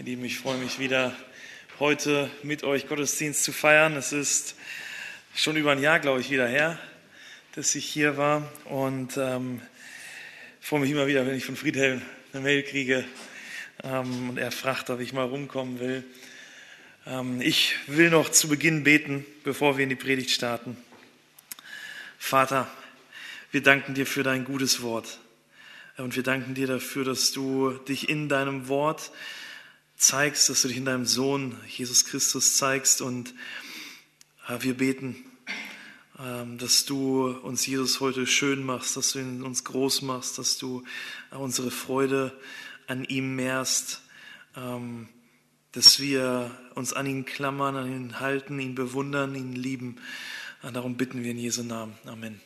Lieben, ich freue mich wieder, heute mit euch Gottesdienst zu feiern. Es ist schon über ein Jahr, glaube ich, wieder her, dass ich hier war. Und ich freue mich immer wieder, wenn ich von Friedhelm eine Mail kriege und er fragt, ob ich mal rumkommen will. Ich will noch zu Beginn beten, bevor wir in die Predigt starten. Vater, wir danken dir für dein gutes Wort. Und wir danken dir dafür, dass du dich in deinem Wort zeigst, dass du dich in deinem Sohn Jesus Christus zeigst. Und wir beten, dass du uns, Jesus, heute schön machst, dass du uns groß machst, dass du unsere Freude an ihm mehrst, dass wir uns an ihn klammern, an ihn halten, ihn bewundern, ihn lieben. Darum bitten wir in Jesu Namen. Amen.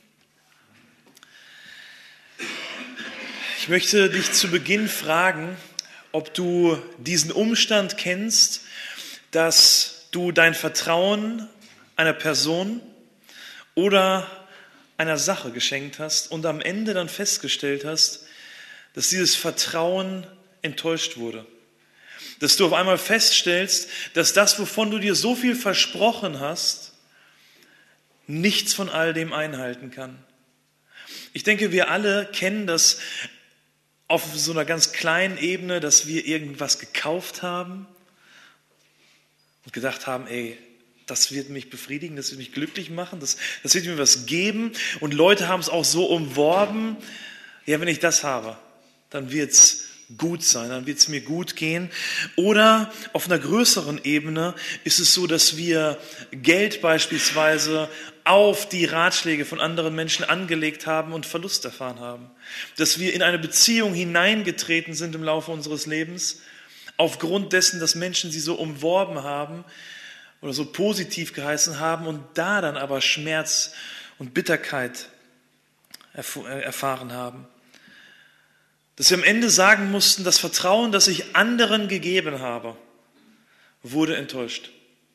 Ich möchte dich zu Beginn fragen, ob du diesen Umstand kennst, dass du dein Vertrauen einer Person oder einer Sache geschenkt hast und am Ende dann festgestellt hast, dass dieses Vertrauen enttäuscht wurde. Dass du auf einmal feststellst, dass das, wovon du dir so viel versprochen hast, nichts von all dem einhalten kann. Ich denke, wir alle kennen das auf so einer ganz kleinen Ebene, dass wir irgendwas gekauft haben und gedacht haben, das wird mich befriedigen, das wird mich glücklich machen, das wird mir was geben. Und Leute haben es auch so umworben, ja, wenn ich das habe, dann wird es gut sein, dann wird es mir gut gehen. Oder auf einer größeren Ebene ist es so, dass wir Geld beispielsweise auf die Ratschläge von anderen Menschen angelegt haben und Verlust erfahren haben. Dass wir in eine Beziehung hineingetreten sind im Laufe unseres Lebens, aufgrund dessen, dass Menschen sie so umworben haben oder so positiv geheißen haben und da dann aber Schmerz und Bitterkeit erfahren haben. Dass wir am Ende sagen mussten, das Vertrauen, das ich anderen gegeben habe, wurde enttäuscht.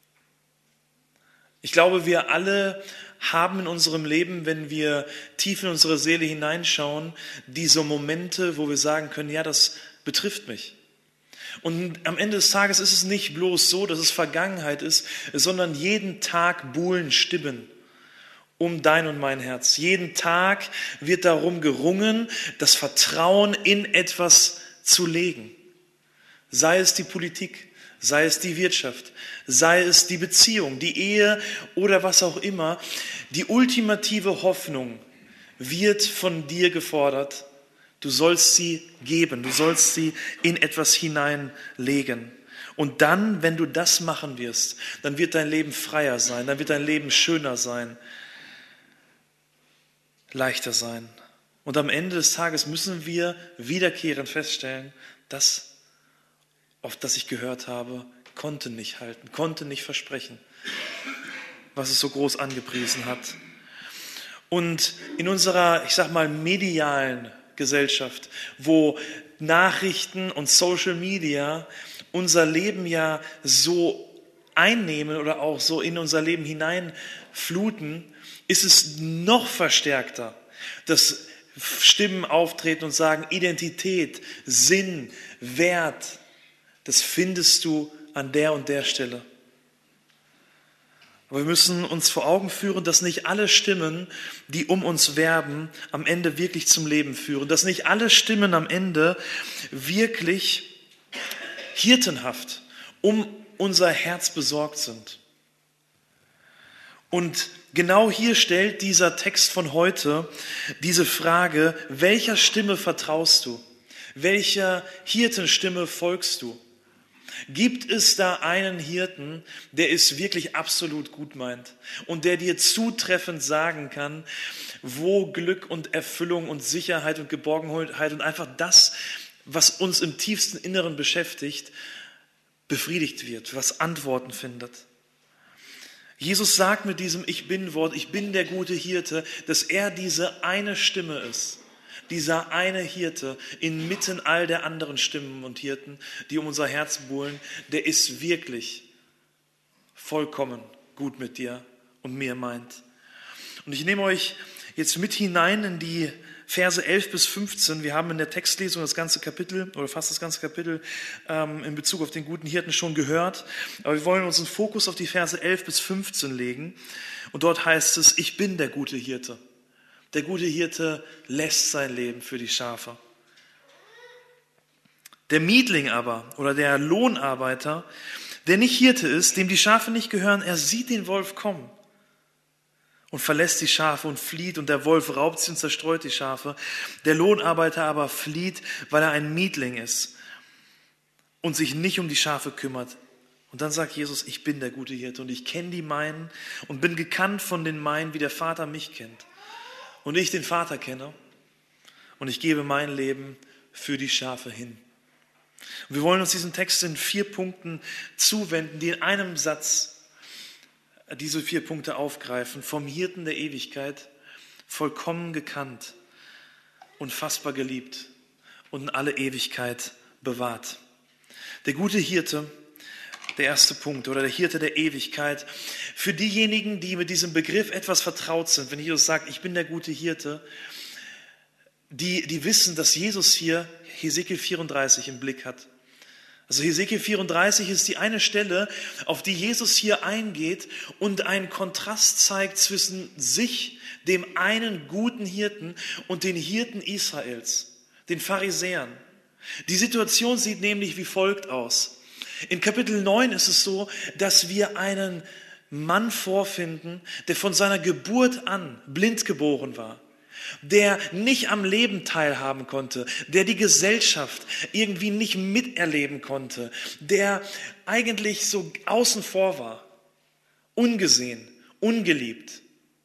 Ich glaube, wir alle haben in unserem Leben, wenn wir tief in unsere Seele hineinschauen, diese Momente, wo wir sagen können, ja, das betrifft mich. Und am Ende des Tages ist es nicht bloß so, dass es Vergangenheit ist, sondern jeden Tag buhlen Stimmen um dein und mein Herz. Jeden Tag wird darum gerungen, das Vertrauen in etwas zu legen. Sei es die Politik, sei es die Wirtschaft, sei es die Beziehung, die Ehe oder was auch immer. Die ultimative Hoffnung wird von dir gefordert. Du sollst sie geben, du sollst sie in etwas hineinlegen. Und dann, wenn du das machen wirst, dann wird dein Leben freier sein, dann wird dein Leben schöner sein, leichter sein. Und am Ende des Tages müssen wir wiederkehrend feststellen, das, auf das ich gehört habe, konnte nicht halten, konnte nicht versprechen, was es so groß angepriesen hat. Und in unserer, ich sag mal, medialen Gesellschaft, wo Nachrichten und Social Media unser Leben ja so einnehmen oder auch so in unser Leben hineinfluten, ist es noch verstärkter, dass Stimmen auftreten und sagen, Identität, Sinn, Wert, das findest du an der und der Stelle. Aber wir müssen uns vor Augen führen, dass nicht alle Stimmen, die um uns werben, am Ende wirklich zum Leben führen. Dass nicht alle Stimmen am Ende wirklich hirtenhaft um unser Herz besorgt sind. Und genau hier stellt dieser Text von heute diese Frage, welcher Stimme vertraust du? Welcher Hirtenstimme folgst du? Gibt es da einen Hirten, der es wirklich absolut gut meint und der dir zutreffend sagen kann, wo Glück und Erfüllung und Sicherheit und Geborgenheit und einfach das, was uns im tiefsten Inneren beschäftigt, befriedigt wird, was Antworten findet? Jesus sagt mit diesem Ich Bin-Wort, ich bin der gute Hirte, dass er diese eine Stimme ist. Dieser eine Hirte inmitten all der anderen Stimmen und Hirten, die um unser Herz buhlen, der ist wirklich vollkommen gut mit dir und mir meint. Und ich nehme euch jetzt mit hinein in die Verse 11 bis 15. Wir haben in der Textlesung das ganze Kapitel oder fast das ganze Kapitel in Bezug auf den guten Hirten schon gehört. Aber wir wollen unseren Fokus auf die Verse 11 bis 15 legen. Und dort heißt es, ich bin der gute Hirte. Der gute Hirte lässt sein Leben für die Schafe. Der Mietling aber oder der Lohnarbeiter, der nicht Hirte ist, dem die Schafe nicht gehören, er sieht den Wolf kommen und verlässt die Schafe und flieht, und der Wolf raubt sie und zerstreut die Schafe. Der Lohnarbeiter aber flieht, weil er ein Mietling ist und sich nicht um die Schafe kümmert. Und dann sagt Jesus, ich bin der gute Hirte und ich kenne die meinen und bin gekannt von den meinen, wie der Vater mich kennt. Und ich den Vater kenne und ich gebe mein Leben für die Schafe hin. Und wir wollen uns diesen Text in 4 Punkten zuwenden, die in einem Satz diese 4 Punkte aufgreifen. Vom Hirten der Ewigkeit, vollkommen gekannt, unfassbar geliebt und in alle Ewigkeit bewahrt. Der gute Hirte, der erste Punkt, oder der Hirte der Ewigkeit. Für diejenigen, die mit diesem Begriff etwas vertraut sind, wenn Jesus sagt, ich bin der gute Hirte, die wissen, dass Jesus hier Hesekiel 34 im Blick hat. Also Hesekiel 34 ist die eine Stelle, auf die Jesus hier eingeht und einen Kontrast zeigt zwischen sich, dem einen guten Hirten, und den Hirten Israels, den Pharisäern. Die Situation sieht nämlich wie folgt aus. In Kapitel 9 ist es so, dass wir einen Mann vorfinden, der von seiner Geburt an blind geboren war, der nicht am Leben teilhaben konnte, der die Gesellschaft irgendwie nicht miterleben konnte, der eigentlich so außen vor war, ungesehen, ungeliebt,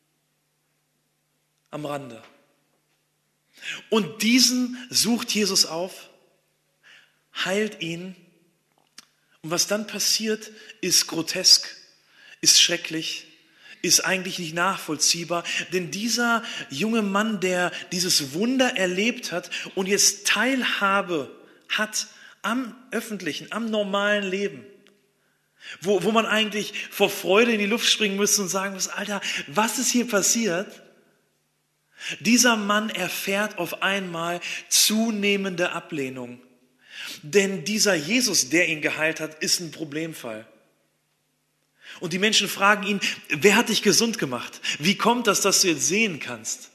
am Rande. Und diesen sucht Jesus auf, heilt ihn, und was dann passiert, ist grotesk, ist schrecklich, ist eigentlich nicht nachvollziehbar, denn dieser junge Mann, der dieses Wunder erlebt hat und jetzt Teilhabe hat am öffentlichen, am normalen Leben, wo man eigentlich vor Freude in die Luft springen müsste und sagen muss, Alter, was ist hier passiert? Dieser Mann erfährt auf einmal zunehmende Ablehnung, denn dieser Jesus, der ihn geheilt hat, ist ein Problemfall. Und die Menschen fragen ihn, wer hat dich gesund gemacht? Wie kommt das, dass du jetzt sehen kannst?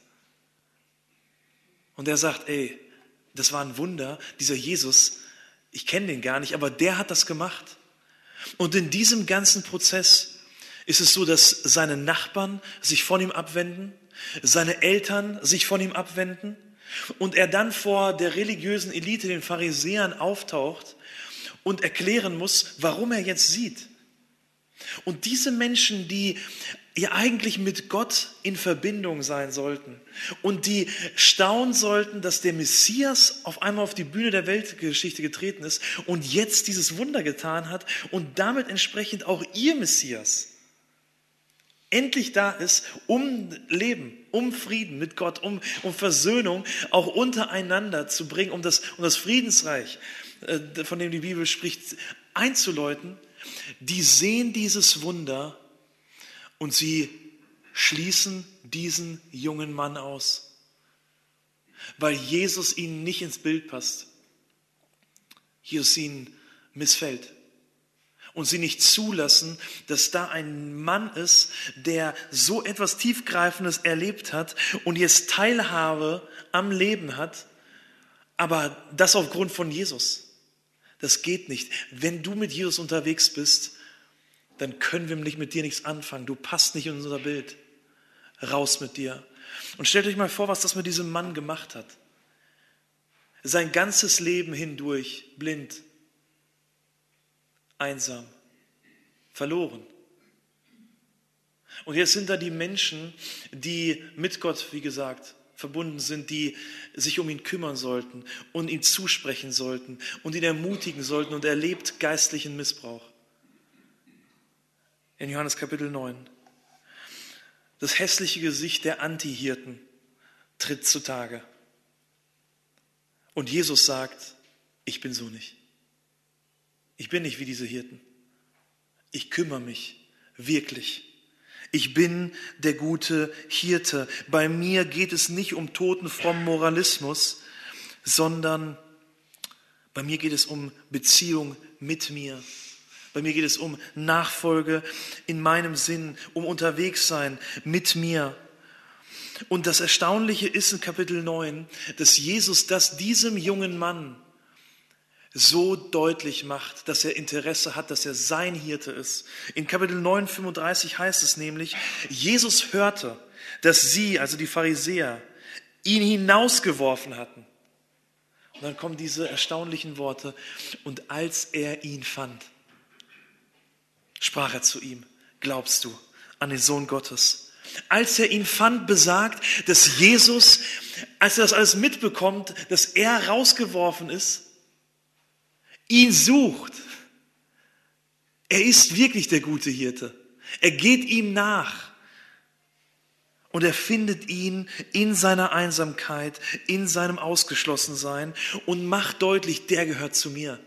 Und er sagt, ey, das war ein Wunder, dieser Jesus, ich kenne den gar nicht, aber der hat das gemacht. Und in diesem ganzen Prozess ist es so, dass seine Nachbarn sich von ihm abwenden, seine Eltern sich von ihm abwenden und er dann vor der religiösen Elite, den Pharisäern, auftaucht und erklären muss, warum er jetzt sieht. Und diese Menschen, die ja eigentlich mit Gott in Verbindung sein sollten und die staunen sollten, dass der Messias auf einmal auf die Bühne der Weltgeschichte getreten ist und jetzt dieses Wunder getan hat und damit entsprechend auch ihr Messias endlich da ist, um Leben, um Frieden mit Gott, um Versöhnung auch untereinander zu bringen, um das Friedensreich, von dem die Bibel spricht, einzuläuten. Die sehen dieses Wunder und sie schließen diesen jungen Mann aus, weil Jesus ihnen nicht ins Bild passt. Jesus ihnen missfällt. Und sie nicht zulassen, dass da ein Mann ist, der so etwas Tiefgreifendes erlebt hat und jetzt Teilhabe am Leben hat, aber das aufgrund von Jesus. Das geht nicht. Wenn du mit Jesus unterwegs bist, dann können wir mit dir nichts anfangen. Du passt nicht in unser Bild. Raus mit dir. Und stellt euch mal vor, was das mit diesem Mann gemacht hat. Sein ganzes Leben hindurch blind, einsam, verloren. Und jetzt sind da die Menschen, die mit Gott, wie gesagt, verbunden sind, die sich um ihn kümmern sollten und ihm zusprechen sollten und ihn ermutigen sollten, und er erlebt geistlichen Missbrauch. In Johannes Kapitel 9. Das hässliche Gesicht der Antihirten tritt zutage. Und Jesus sagt, ich bin so nicht. Ich bin nicht wie diese Hirten. Ich kümmere mich wirklich. Ich bin der gute Hirte. Bei mir geht es nicht um totenfrommen Moralismus, sondern bei mir geht es um Beziehung mit mir. Bei mir geht es um Nachfolge in meinem Sinn, um Unterwegssein mit mir. Und das Erstaunliche ist in Kapitel 9, dass Jesus das diesem jungen Mann so deutlich macht, dass er Interesse hat, dass er sein Hirte ist. In Kapitel 9, 35 heißt es nämlich, Jesus hörte, dass sie, also die Pharisäer, ihn hinausgeworfen hatten. Und dann kommen diese erstaunlichen Worte. Und als er ihn fand, sprach er zu ihm, glaubst du an den Sohn Gottes? Als er ihn fand, besagt, dass Jesus, als er das alles mitbekommt, dass er rausgeworfen ist, ihn sucht. Er ist wirklich der gute Hirte. Er geht ihm nach. Und er findet ihn in seiner Einsamkeit, in seinem Ausgeschlossensein und macht deutlich, der gehört zu mir.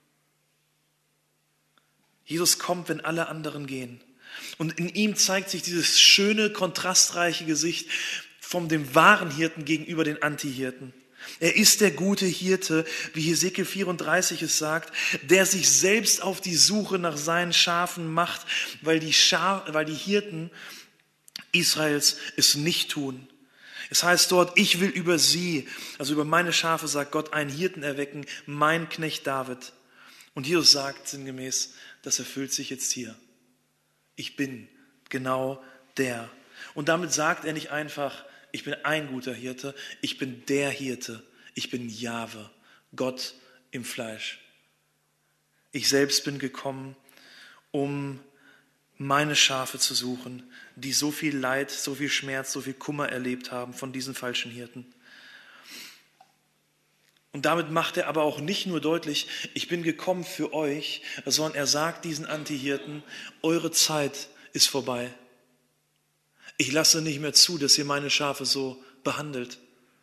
Jesus kommt, wenn alle anderen gehen. Und in ihm zeigt sich dieses schöne, kontrastreiche Gesicht von dem wahren Hirten gegenüber den Antihirten. Er ist der gute Hirte, wie Hesekiel 34 es sagt, der sich selbst auf die Suche nach seinen Schafen macht, weil die Hirten Israels es nicht tun. Es heißt dort, ich will über sie, also über meine Schafe, sagt Gott, einen Hirten erwecken, mein Knecht David. Und Jesus sagt sinngemäß, das erfüllt sich jetzt hier. Ich bin genau der. Und damit sagt er nicht einfach, ich bin ein guter Hirte, ich bin der Hirte, ich bin Jahwe, Gott im Fleisch. Ich selbst bin gekommen, um meine Schafe zu suchen, die so viel Leid, so viel Schmerz, so viel Kummer erlebt haben von diesen falschen Hirten. Und damit macht er aber auch nicht nur deutlich, ich bin gekommen für euch, sondern er sagt diesen Antihirten, eure Zeit ist vorbei. Ich lasse nicht mehr zu, dass ihr meine Schafe so behandelt.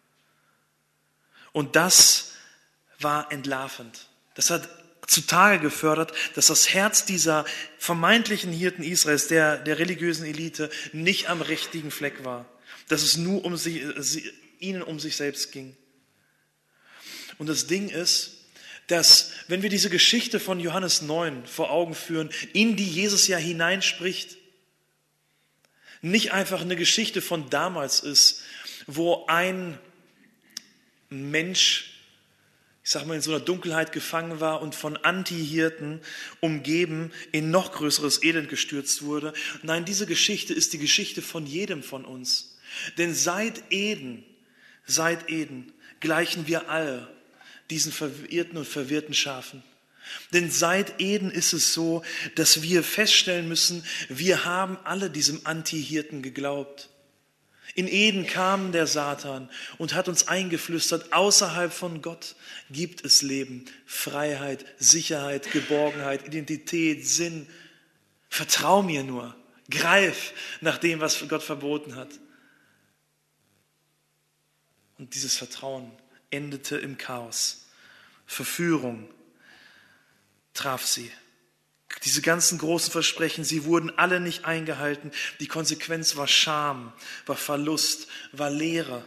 Und das war entlarvend. Das hat zutage gefördert, dass das Herz dieser vermeintlichen Hirten Israels, der religiösen Elite, nicht am richtigen Fleck war. Dass es nur ihnen um sich selbst ging. Und das Ding ist, dass wenn wir diese Geschichte von Johannes 9 vor Augen führen, in die Jesus ja hineinspricht, nicht einfach eine Geschichte von damals ist, wo ein Mensch, ich sag mal, in so einer Dunkelheit gefangen war und von Anti-Hirten umgeben in noch größeres Elend gestürzt wurde. Nein, diese Geschichte ist die Geschichte von jedem von uns. Denn seit Eden gleichen wir alle diesen verirrten und verwirrten Schafen. Denn seit Eden ist es so, dass wir feststellen müssen, wir haben alle diesem Anti-Hirten geglaubt. In Eden kam der Satan und hat uns eingeflüstert, außerhalb von Gott gibt es Leben, Freiheit, Sicherheit, Geborgenheit, Identität, Sinn. Vertrau mir nur, greif nach dem, was Gott verboten hat. Und dieses Vertrauen endete im Chaos. Verführung traf sie. Diese ganzen großen Versprechen, sie wurden alle nicht eingehalten. Die Konsequenz war Scham, war Verlust, war Leere.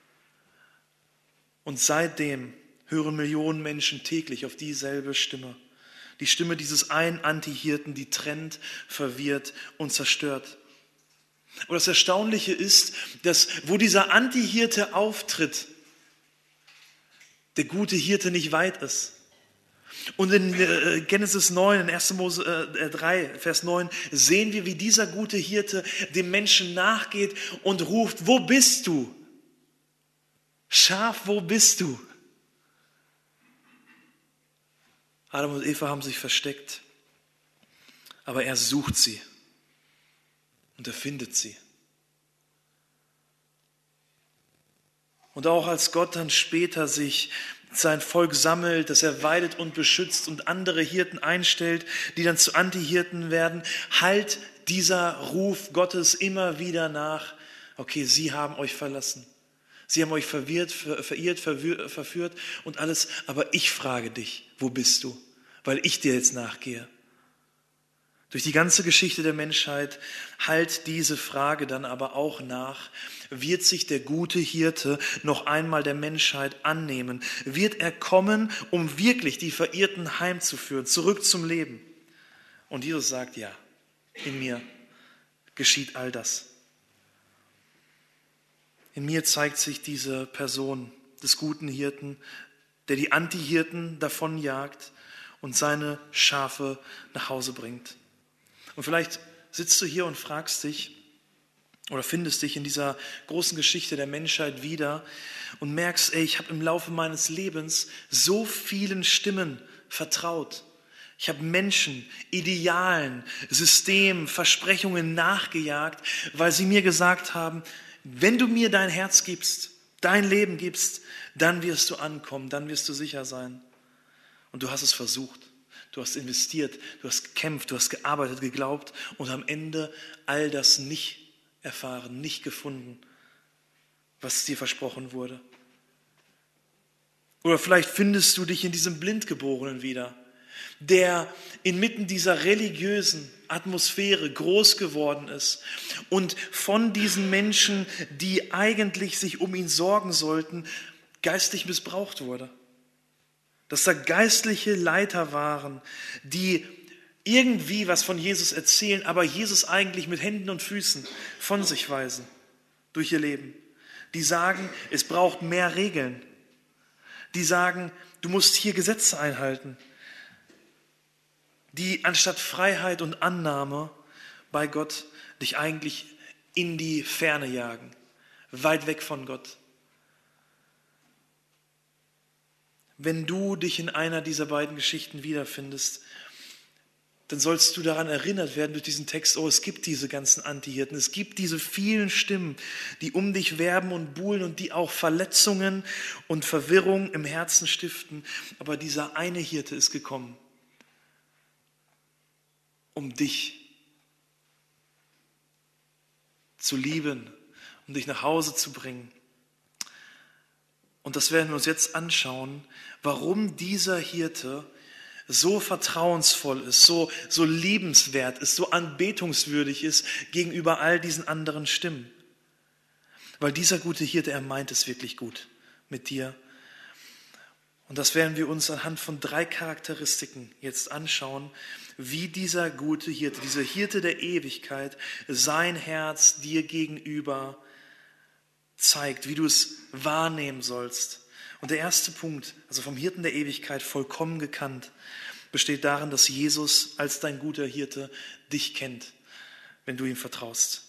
Und seitdem hören Millionen Menschen täglich auf dieselbe Stimme. Die Stimme dieses einen Antihirten, die trennt, verwirrt und zerstört. Und das Erstaunliche ist, dass wo dieser Antihirte auftritt, der gute Hirte nicht weit ist. Und in Genesis 9, in 1. Mose 3, Vers 9, sehen wir, wie dieser gute Hirte dem Menschen nachgeht und ruft, wo bist du? Schaf, wo bist du? Adam und Eva haben sich versteckt, aber er sucht sie und er findet sie. Und auch als Gott dann später sich sein Volk sammelt, dass er weidet und beschützt und andere Hirten einstellt, die dann zu Antihirten werden, hallt dieser Ruf Gottes immer wieder nach. Okay, sie haben euch verlassen. Sie haben euch verirrt, verführt und alles. Aber ich frage dich, wo bist du? Weil ich dir jetzt nachgehe. Durch die ganze Geschichte der Menschheit hallt diese Frage dann aber auch nach: Wird sich der gute Hirte noch einmal der Menschheit annehmen? Wird er kommen, um wirklich die Verirrten heimzuführen, zurück zum Leben? Und Jesus sagt: Ja, in mir geschieht all das. In mir zeigt sich diese Person des guten Hirten, der die Antihirten davonjagt und seine Schafe nach Hause bringt. Und vielleicht sitzt du hier und fragst dich oder findest dich in dieser großen Geschichte der Menschheit wieder und merkst, ich habe im Laufe meines Lebens so vielen Stimmen vertraut. Ich habe Menschen, Idealen, Systemen, Versprechungen nachgejagt, weil sie mir gesagt haben: Wenn du mir dein Herz gibst, dein Leben gibst, dann wirst du ankommen, dann wirst du sicher sein. Und du hast es versucht. Du hast investiert, du hast gekämpft, du hast gearbeitet, geglaubt und am Ende all das nicht erfahren, nicht gefunden, was dir versprochen wurde. Oder vielleicht findest du dich in diesem Blindgeborenen wieder, der inmitten dieser religiösen Atmosphäre groß geworden ist und von diesen Menschen, die eigentlich sich um ihn sorgen sollten, geistlich missbraucht wurde. Dass da geistliche Leiter waren, die irgendwie was von Jesus erzählen, aber Jesus eigentlich mit Händen und Füßen von sich weisen durch ihr Leben. Die sagen, es braucht mehr Regeln. Die sagen, du musst hier Gesetze einhalten. Die anstatt Freiheit und Annahme bei Gott dich eigentlich in die Ferne jagen, weit weg von Gott. Wenn du dich in einer dieser beiden Geschichten wiederfindest, dann sollst du daran erinnert werden durch diesen Text: Es gibt diese ganzen Antihirten, es gibt diese vielen Stimmen, die um dich werben und buhlen und die auch Verletzungen und Verwirrung im Herzen stiften. Aber dieser eine Hirte ist gekommen, um dich zu lieben, um dich nach Hause zu bringen. Und das werden wir uns jetzt anschauen, warum dieser Hirte so vertrauensvoll ist, so liebenswert ist, so anbetungswürdig ist gegenüber all diesen anderen Stimmen. Weil dieser gute Hirte, er meint es wirklich gut mit dir. Und das werden wir uns anhand von 3 Charakteristiken jetzt anschauen, wie dieser gute Hirte, dieser Hirte der Ewigkeit, sein Herz dir gegenüber zeigt, wie du es wahrnehmen sollst. Und der erste Punkt, also vom Hirten der Ewigkeit vollkommen gekannt, besteht darin, dass Jesus als dein guter Hirte dich kennt, wenn du ihm vertraust.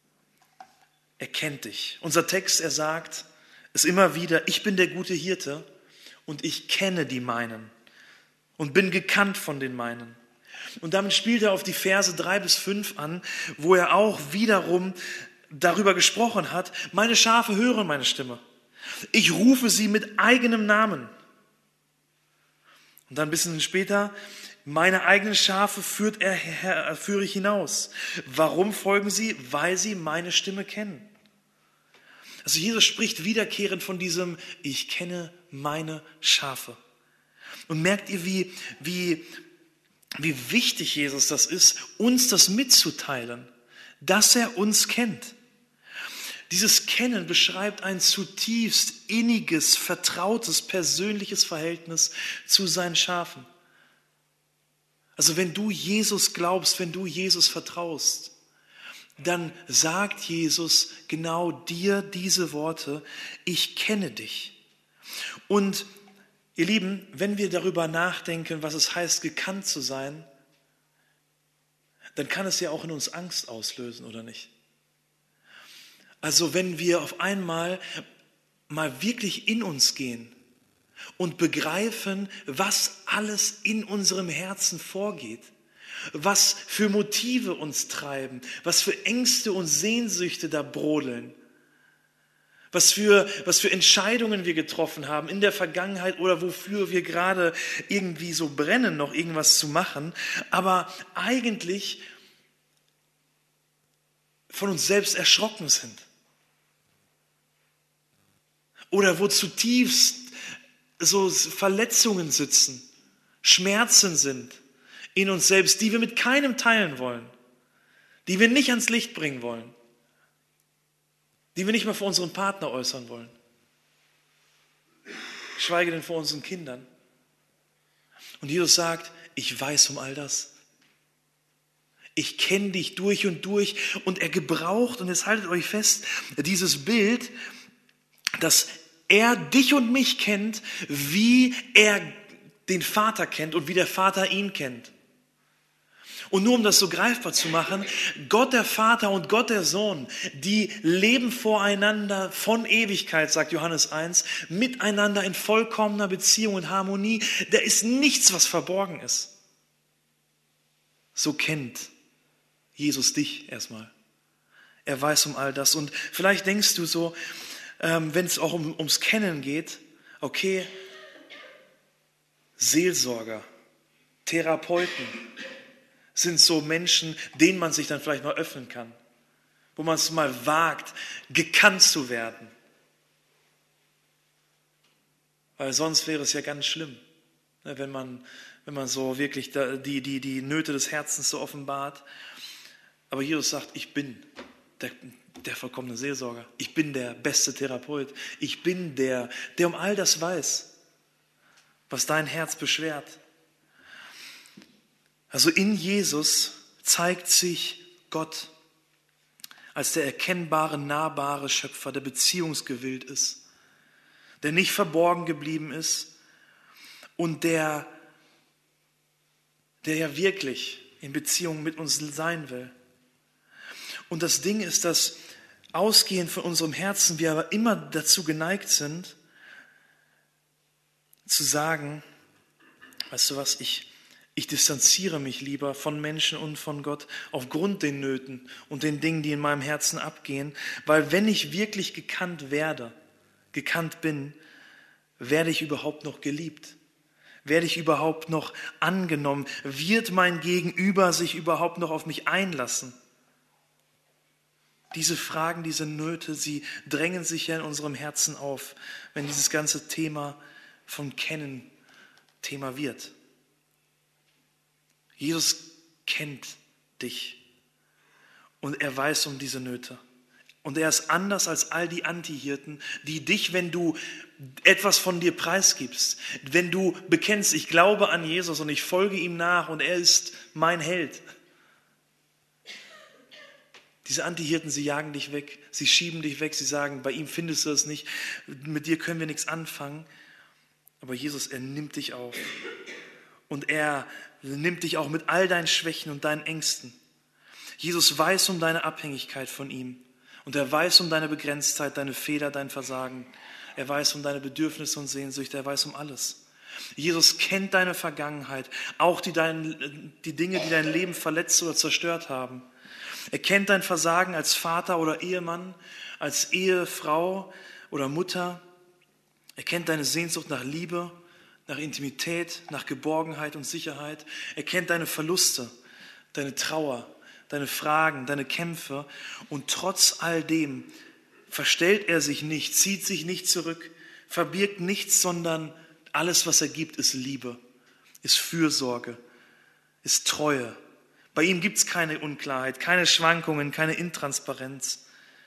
Er kennt dich. Unser Text, er sagt es immer wieder: Ich bin der gute Hirte und ich kenne die meinen und bin gekannt von den meinen. Und damit spielt er auf die Verse 3-5 an, wo er auch wiederum darüber gesprochen hat: Meine Schafe hören meine Stimme. Ich rufe sie mit eigenem Namen. Und dann ein bisschen später: Meine eigenen Schafe führe ich hinaus. Warum folgen sie? Weil sie meine Stimme kennen. Also Jesus spricht wiederkehrend von diesem: Ich kenne meine Schafe. Und merkt ihr, wie wichtig Jesus das ist, uns das mitzuteilen, dass er uns kennt. Dieses Kennen beschreibt ein zutiefst inniges, vertrautes, persönliches Verhältnis zu seinen Schafen. Also wenn du Jesus glaubst, wenn du Jesus vertraust, dann sagt Jesus genau dir diese Worte: Ich kenne dich. Und ihr Lieben, wenn wir darüber nachdenken, was es heißt, gekannt zu sein, dann kann es ja auch in uns Angst auslösen, oder nicht? Also wenn wir auf einmal mal wirklich in uns gehen und begreifen, was alles in unserem Herzen vorgeht, was für Motive uns treiben, was für Ängste und Sehnsüchte da brodeln, was für Entscheidungen wir getroffen haben in der Vergangenheit oder wofür wir gerade irgendwie so brennen, noch irgendwas zu machen, aber eigentlich von uns selbst erschrocken sind. Oder wo zutiefst so Verletzungen sitzen, Schmerzen sind in uns selbst, die wir mit keinem teilen wollen, die wir nicht ans Licht bringen wollen, die wir nicht mal vor unserem Partner äußern wollen, geschweige denn vor unseren Kindern. Und Jesus sagt, ich weiß um all das. Ich kenne dich durch und durch. Und er gebraucht, und jetzt haltet euch fest, dieses Bild, dass er dich und mich kennt, wie er den Vater kennt und wie der Vater ihn kennt. Und nur um das so greifbar zu machen, Gott der Vater und Gott der Sohn, die leben voreinander von Ewigkeit, sagt Johannes 1, miteinander in vollkommener Beziehung und Harmonie. Da ist nichts, was verborgen ist. So kennt Jesus dich erstmal. Er weiß um all das. Und vielleicht denkst du so, wenn es auch ums Kennen geht, okay, Seelsorger, Therapeuten sind so Menschen, denen man sich dann vielleicht mal öffnen kann, wo man es mal wagt, gekannt zu werden. Weil sonst wäre es ja ganz schlimm, wenn man so wirklich die Nöte des Herzens so offenbart. Aber Jesus sagt, ich bin der vollkommene Seelsorger. Ich bin der beste Therapeut. Ich bin der um all das weiß, was dein Herz beschwert. Also in Jesus zeigt sich Gott als der erkennbare, nahbare Schöpfer, der beziehungsgewillt ist, der nicht verborgen geblieben ist und der ja wirklich in Beziehung mit uns sein will. Und das Ding ist, dass ausgehend von unserem Herzen wir aber immer dazu geneigt sind, zu sagen, weißt du was, ich distanziere mich lieber von Menschen und von Gott aufgrund den Nöten und den Dingen, die in meinem Herzen abgehen, weil wenn ich wirklich gekannt bin, werde ich überhaupt noch geliebt? Werde ich überhaupt noch angenommen? Wird mein Gegenüber sich überhaupt noch auf mich einlassen? Diese Fragen, diese Nöte, sie drängen sich ja in unserem Herzen auf, wenn dieses ganze Thema von Kennen Thema wird. Jesus kennt dich und er weiß um diese Nöte. Und er ist anders als all die Antihirten, die dich, wenn du etwas von dir preisgibst, wenn du bekennst, ich glaube an Jesus und ich folge ihm nach und er ist mein Held. Diese Antihirten, sie jagen dich weg, sie schieben dich weg, sie sagen, bei ihm findest du es nicht, mit dir können wir nichts anfangen. Aber Jesus, er nimmt dich auf und er nimmt dich auch mit all deinen Schwächen und deinen Ängsten. Jesus weiß um deine Abhängigkeit von ihm und er weiß um deine Begrenztheit, deine Fehler, dein Versagen. Er weiß um deine Bedürfnisse und Sehnsüchte, er weiß um alles. Jesus kennt deine Vergangenheit, auch die Dinge, die dein Leben verletzt oder zerstört haben. Er kennt dein Versagen als Vater oder Ehemann, als Ehefrau oder Mutter. Er kennt deine Sehnsucht nach Liebe, nach Intimität, nach Geborgenheit und Sicherheit. Er kennt deine Verluste, deine Trauer, deine Fragen, deine Kämpfe. Und trotz all dem verstellt er sich nicht, zieht sich nicht zurück, verbirgt nichts, sondern alles, was er gibt, ist Liebe, ist Fürsorge, ist Treue. Bei ihm gibt es keine Unklarheit, keine Schwankungen, keine Intransparenz.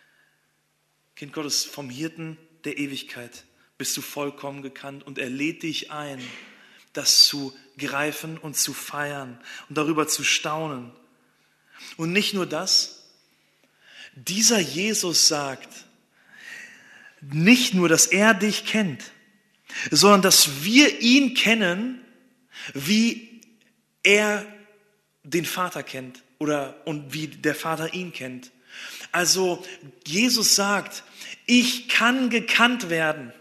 Kind Gottes, vom Hirten der Ewigkeit bist du vollkommen gekannt und er lädt dich ein, das zu greifen und zu feiern und darüber zu staunen. Und nicht nur das, dieser Jesus sagt, nicht nur, dass er dich kennt, sondern dass wir ihn kennen, wie er den Vater kennt und wie der Vater ihn kennt. Also Jesus sagt, ich kann gekannt werden.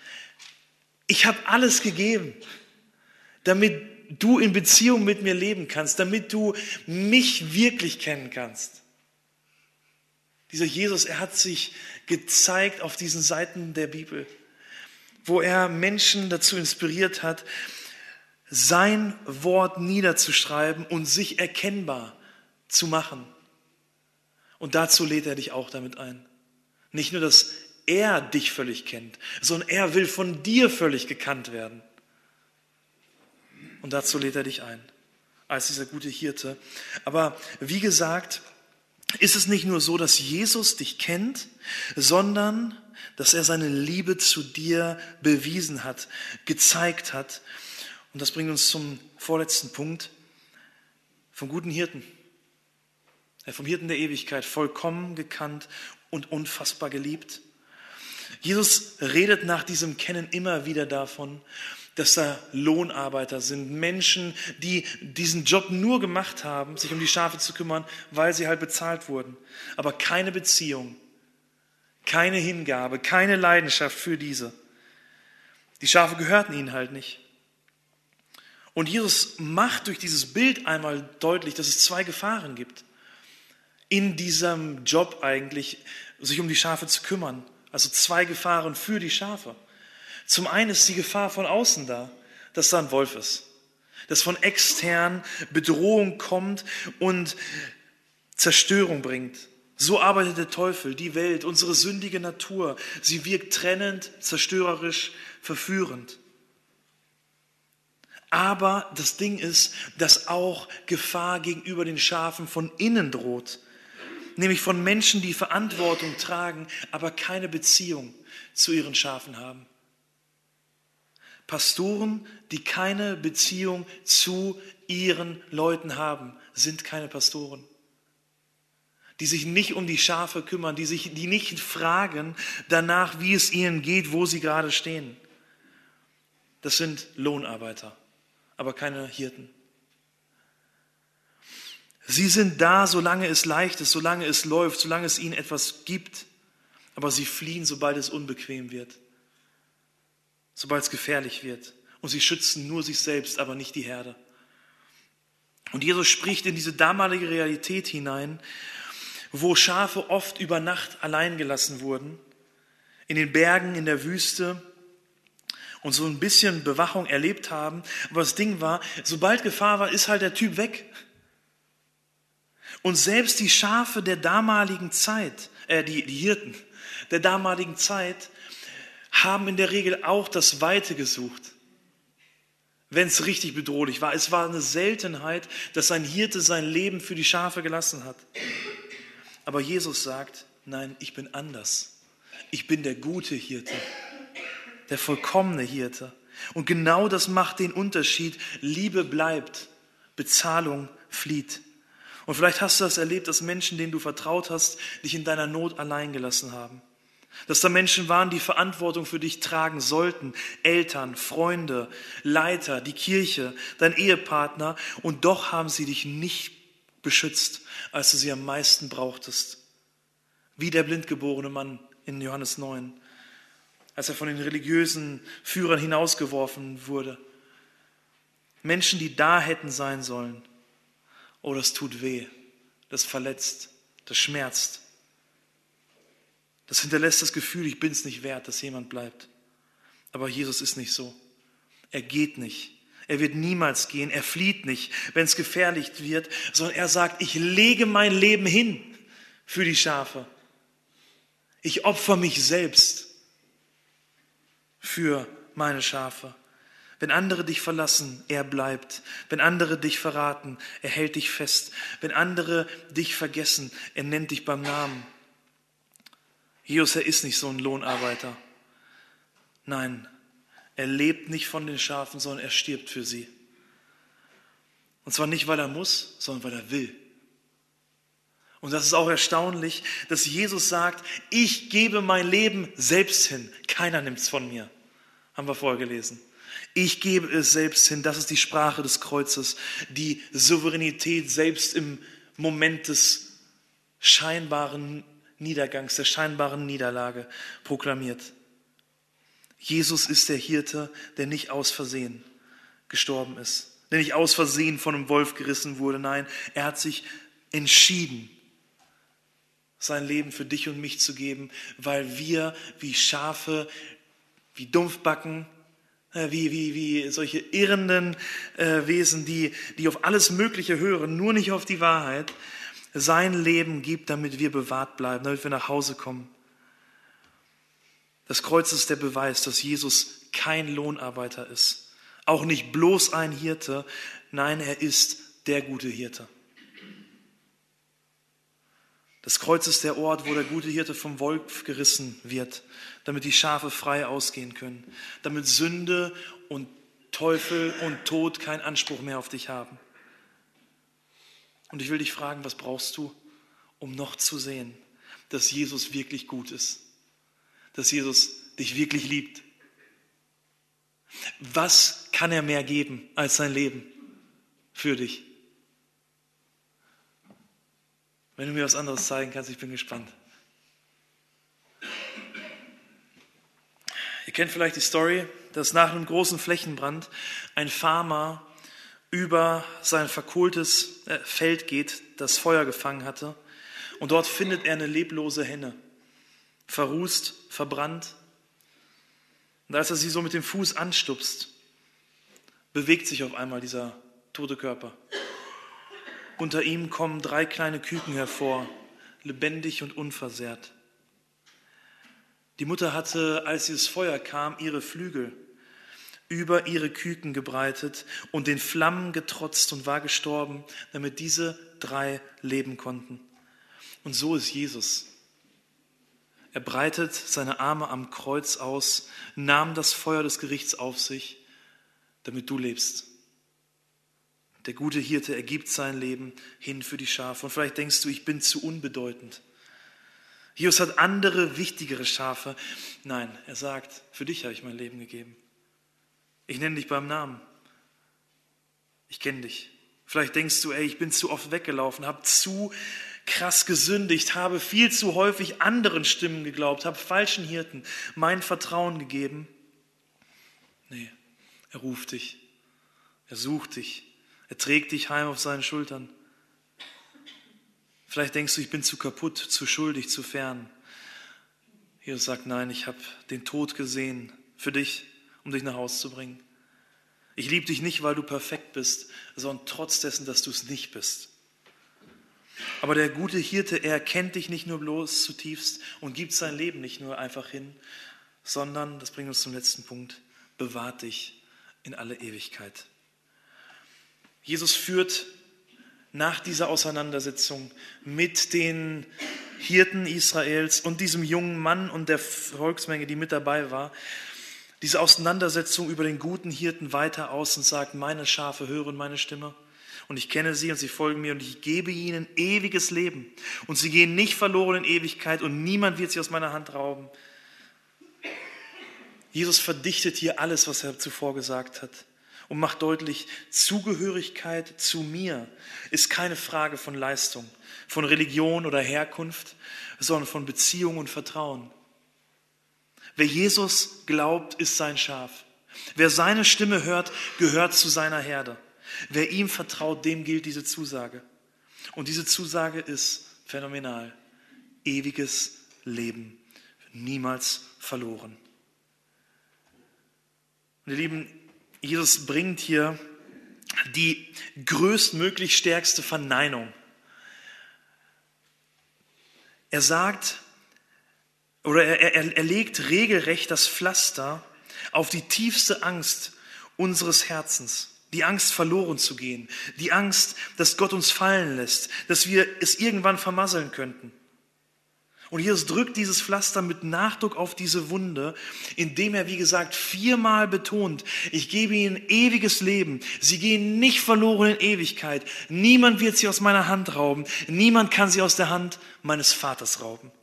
Ich habe alles gegeben, damit du in Beziehung mit mir leben kannst, damit du mich wirklich kennen kannst. Dieser Jesus, er hat sich gezeigt auf diesen Seiten der Bibel, wo er Menschen dazu inspiriert hat, sein Wort niederzuschreiben und sich erkennbar zu machen. Und dazu lädt er dich auch damit ein. Nicht nur, dass er dich völlig kennt, sondern er will von dir völlig gekannt werden. Und dazu lädt er dich ein. als dieser gute Hirte. Aber wie gesagt, ist es nicht nur so, dass Jesus dich kennt, sondern dass er seine Liebe zu dir bewiesen hat, gezeigt hat. Und das bringt uns zum vorletzten Punkt, vom guten Hirten. Vom Hirten der Ewigkeit, vollkommen gekannt und unfassbar geliebt. Jesus redet nach diesem Kennen immer wieder davon, dass da Lohnarbeiter sind, Menschen, die diesen Job nur gemacht haben, sich um die Schafe zu kümmern, weil sie halt bezahlt wurden. Aber keine Beziehung, keine Hingabe, keine Leidenschaft für diese. Die Schafe gehörten ihnen halt nicht. Und Jesus macht durch dieses Bild einmal deutlich, dass es zwei Gefahren gibt. In diesem Job eigentlich, sich um die Schafe zu kümmern. Also zwei Gefahren für die Schafe. Zum einen ist die Gefahr von außen da, dass da ein Wolf ist. Dass von extern Bedrohung kommt und Zerstörung bringt. So arbeitet der Teufel, die Welt, unsere sündige Natur. Sie wirkt trennend, zerstörerisch, verführend. Aber das Ding ist, dass auch Gefahr gegenüber den Schafen von innen droht. Nämlich von Menschen, die Verantwortung tragen, aber keine Beziehung zu ihren Schafen haben. Pastoren, die keine Beziehung zu ihren Leuten haben, sind keine Pastoren. Die sich nicht um die Schafe kümmern, die nicht fragen danach, wie es ihnen geht, wo sie gerade stehen. Das sind Lohnarbeiter, aber keine Hirten. Sie sind da, solange es leicht ist, solange es läuft, solange es ihnen etwas gibt. Aber sie fliehen, sobald es unbequem wird, sobald es gefährlich wird. Und sie schützen nur sich selbst, aber nicht die Herde. Und Jesus spricht in diese damalige Realität hinein, wo Schafe oft über Nacht allein gelassen wurden, in den Bergen, in der Wüste und so ein bisschen Bewachung erlebt haben. Aber das Ding war, sobald Gefahr war, ist halt der Typ weg. Und selbst die Schafe der damaligen Zeit, die Hirten der damaligen Zeit, haben in der Regel auch das Weite gesucht, wenn es richtig bedrohlich war. Es war eine Seltenheit, dass ein Hirte sein Leben für die Schafe gelassen hat. Aber Jesus sagt, nein, ich bin anders. Ich bin der gute Hirte, der vollkommene Hirte. Und genau das macht den Unterschied. Liebe bleibt, Bezahlung flieht. Und vielleicht hast du das erlebt, dass Menschen, denen du vertraut hast, dich in deiner Not allein gelassen haben. Dass da Menschen waren, die Verantwortung für dich tragen sollten. Eltern, Freunde, Leiter, die Kirche, dein Ehepartner. Und doch haben sie dich nicht beschützt, als du sie am meisten brauchtest. Wie der blindgeborene Mann in Johannes 9, als er von den religiösen Führern hinausgeworfen wurde. Menschen, die da hätten sein sollen. Oh, das tut weh, das verletzt, das schmerzt. Das hinterlässt das Gefühl, ich bin es nicht wert, dass jemand bleibt. Aber Jesus ist nicht so. Er geht nicht. Er wird niemals gehen. Er flieht nicht, wenn es gefährlich wird, sondern er sagt, ich lege mein Leben hin für die Schafe. Ich opfere mich selbst für meine Schafe. Wenn andere dich verlassen, er bleibt. Wenn andere dich verraten, er hält dich fest. Wenn andere dich vergessen, er nennt dich beim Namen. Jesus, er ist nicht so ein Lohnarbeiter. Nein, er lebt nicht von den Schafen, sondern er stirbt für sie. Und zwar nicht, weil er muss, sondern weil er will. Und das ist auch erstaunlich, dass Jesus sagt, ich gebe mein Leben selbst hin. Keiner nimmt es von mir. Haben wir vorher gelesen. Ich gebe es selbst hin. Das ist die Sprache des Kreuzes. Die Souveränität selbst im Moment des scheinbaren Niedergangs, der scheinbaren Niederlage proklamiert. Jesus ist der Hirte, der nicht aus Versehen gestorben ist. Der nicht aus Versehen von einem Wolf gerissen wurde. Nein, er hat sich entschieden, sein Leben für dich und mich zu geben, weil wir wie Schafe, wie Dumpfbacken, wie solche irrenden Wesen, die auf alles Mögliche hören, nur nicht auf die Wahrheit, sein Leben gibt, damit wir bewahrt bleiben, damit wir nach Hause kommen. Das Kreuz ist der Beweis, dass Jesus kein Lohnarbeiter ist. Auch nicht bloß ein Hirte. Nein, er ist der gute Hirte. Das Kreuz ist der Ort, wo der gute Hirte vom Wolf gerissen wird, damit die Schafe frei ausgehen können, damit Sünde und Teufel und Tod keinen Anspruch mehr auf dich haben. Und ich will dich fragen, was brauchst du, um noch zu sehen, dass Jesus wirklich gut ist, dass Jesus dich wirklich liebt? Was kann er mehr geben als sein Leben für dich? Wenn du mir was anderes zeigen kannst, ich bin gespannt. Ihr kennt vielleicht die Story, dass nach einem großen Flächenbrand ein Farmer über sein verkohltes Feld geht, das Feuer gefangen hatte. Und dort findet er eine leblose Henne, verrußt, verbrannt. Und als er sie so mit dem Fuß anstupst, bewegt sich auf einmal dieser tote Körper. Unter ihm kommen 3 kleine Küken hervor, lebendig und unversehrt. Die Mutter hatte, als dieses Feuer kam, ihre Flügel über ihre Küken gebreitet und den Flammen getrotzt und war gestorben, damit diese 3 leben konnten. Und so ist Jesus. Er breitet seine Arme am Kreuz aus, nahm das Feuer des Gerichts auf sich, damit du lebst. Der gute Hirte ergibt sein Leben hin für die Schafe. Und vielleicht denkst du, ich bin zu unbedeutend. Jesus hat andere, wichtigere Schafe. Nein, er sagt, für dich habe ich mein Leben gegeben. Ich nenne dich beim Namen. Ich kenne dich. Vielleicht denkst du, ich bin zu oft weggelaufen, habe zu krass gesündigt, habe viel zu häufig anderen Stimmen geglaubt, habe falschen Hirten mein Vertrauen gegeben. Nee, er ruft dich, er sucht dich, er trägt dich heim auf seinen Schultern. Vielleicht denkst du, ich bin zu kaputt, zu schuldig, zu fern. Jesus sagt, nein, ich habe den Tod gesehen für dich, um dich nach Hause zu bringen. Ich liebe dich nicht, weil du perfekt bist, sondern trotz dessen, dass du es nicht bist. Aber der gute Hirte, er erkennt dich nicht nur bloß zutiefst und gibt sein Leben nicht nur einfach hin, sondern, das bringt uns zum letzten Punkt, bewahrt dich in alle Ewigkeit. Jesus führt nach dieser Auseinandersetzung mit den Hirten Israels und diesem jungen Mann und der Volksmenge, die mit dabei war, diese Auseinandersetzung über den guten Hirten weiter aus und sagt, meine Schafe hören meine Stimme und ich kenne sie und sie folgen mir und ich gebe ihnen ewiges Leben und sie gehen nicht verloren in Ewigkeit und niemand wird sie aus meiner Hand rauben. Jesus verdichtet hier alles, was er zuvor gesagt hat und macht deutlich, Zugehörigkeit zu mir ist keine Frage von Leistung, von Religion oder Herkunft, sondern von Beziehung und Vertrauen. Wer Jesus glaubt, ist sein Schaf. Wer seine Stimme hört, gehört zu seiner Herde. Wer ihm vertraut, dem gilt diese Zusage. Und diese Zusage ist phänomenal. Ewiges Leben, niemals verloren. Und ihr Lieben, Jesus bringt hier die größtmöglich stärkste Verneinung. Er sagt, oder er legt regelrecht das Pflaster auf die tiefste Angst unseres Herzens. Die Angst, verloren zu gehen. Die Angst, dass Gott uns fallen lässt. Dass wir es irgendwann vermasseln könnten. Und Jesus drückt dieses Pflaster mit Nachdruck auf diese Wunde, indem er, wie gesagt, 4-mal betont, ich gebe ihnen ewiges Leben. Sie gehen nicht verloren in Ewigkeit. Niemand wird sie aus meiner Hand rauben. Niemand kann sie aus der Hand meines Vaters rauben.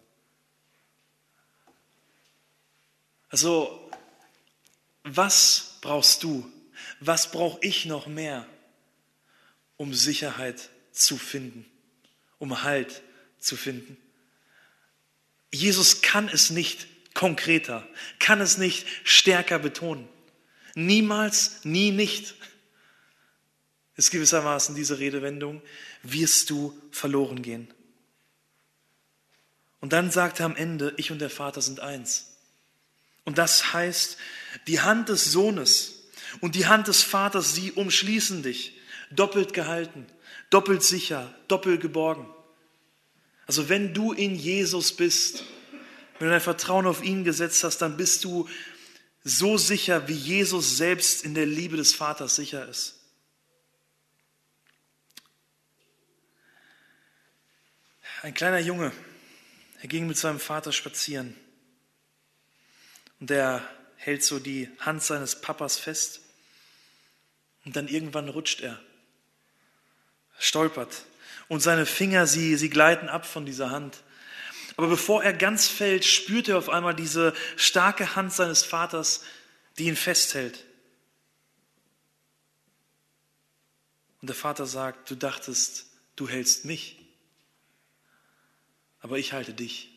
Also, was brauchst du? Was brauche ich noch mehr, um Sicherheit zu finden, um Halt zu finden? Jesus kann es nicht konkreter, kann es nicht stärker betonen. Niemals, nie nicht. Ist gewissermaßen diese Redewendung, wirst du verloren gehen. Und dann sagt er am Ende, ich und der Vater sind eins. Und das heißt, die Hand des Sohnes und die Hand des Vaters, sie umschließen dich, doppelt gehalten, doppelt sicher, doppelt geborgen. Also wenn du in Jesus bist, wenn du dein Vertrauen auf ihn gesetzt hast, dann bist du so sicher, wie Jesus selbst in der Liebe des Vaters sicher ist. Ein kleiner Junge, er ging mit seinem Vater spazieren und er hält so die Hand seines Papas fest und dann irgendwann rutscht er, stolpert und seine Finger, sie gleiten ab von dieser Hand. Aber bevor er ganz fällt, spürt er auf einmal diese starke Hand seines Vaters, die ihn festhält. Und der Vater sagt, du dachtest, du hältst mich, aber ich halte dich.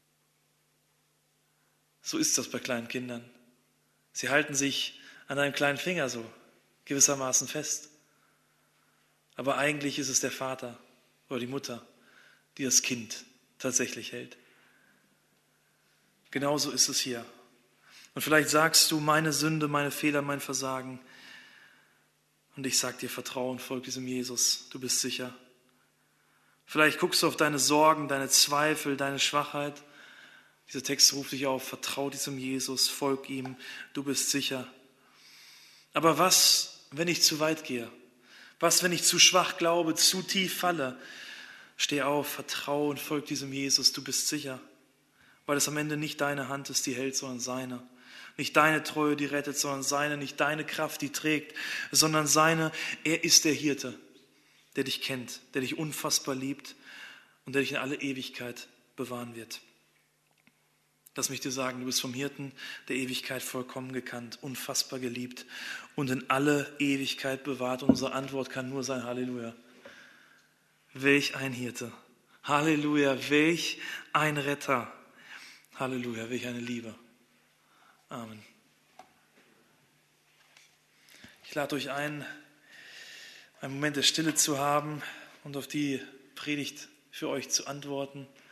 So ist das bei kleinen Kindern. Sie halten sich an einem kleinen Finger so gewissermaßen fest. Aber eigentlich ist es der Vater oder die Mutter, die das Kind tatsächlich hält. Genauso ist es hier. Und vielleicht sagst du, meine Sünde, meine Fehler, mein Versagen. Und ich sage dir, Vertrauen, folg diesem Jesus, du bist sicher. Vielleicht guckst du auf deine Sorgen, deine Zweifel, deine Schwachheit. Dieser Text ruft dich auf, vertrau diesem Jesus, folg ihm, du bist sicher. Aber was, wenn ich zu weit gehe? Was, wenn ich zu schwach glaube, zu tief falle? Steh auf, vertrau und folg diesem Jesus, du bist sicher. Weil es am Ende nicht deine Hand ist, die hält, sondern seine. Nicht deine Treue, die rettet, sondern seine. Nicht deine Kraft, die trägt, sondern seine. Er ist der Hirte, der dich kennt, der dich unfassbar liebt und der dich in alle Ewigkeit bewahren wird. Lass mich dir sagen, du bist vom Hirten der Ewigkeit vollkommen gekannt, unfassbar geliebt und in alle Ewigkeit bewahrt. Und unsere Antwort kann nur sein, Halleluja. Welch ein Hirte. Halleluja, welch ein Retter. Halleluja, welch eine Liebe. Amen. Ich lade euch ein, einen Moment der Stille zu haben und auf die Predigt für euch zu antworten.